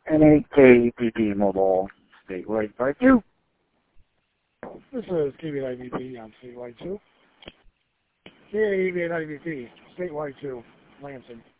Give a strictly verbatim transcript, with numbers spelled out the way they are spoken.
N A K P P Mobile, statewide part two. This is K B I V P on statewide two. K A V I V P, statewide two, Lansing.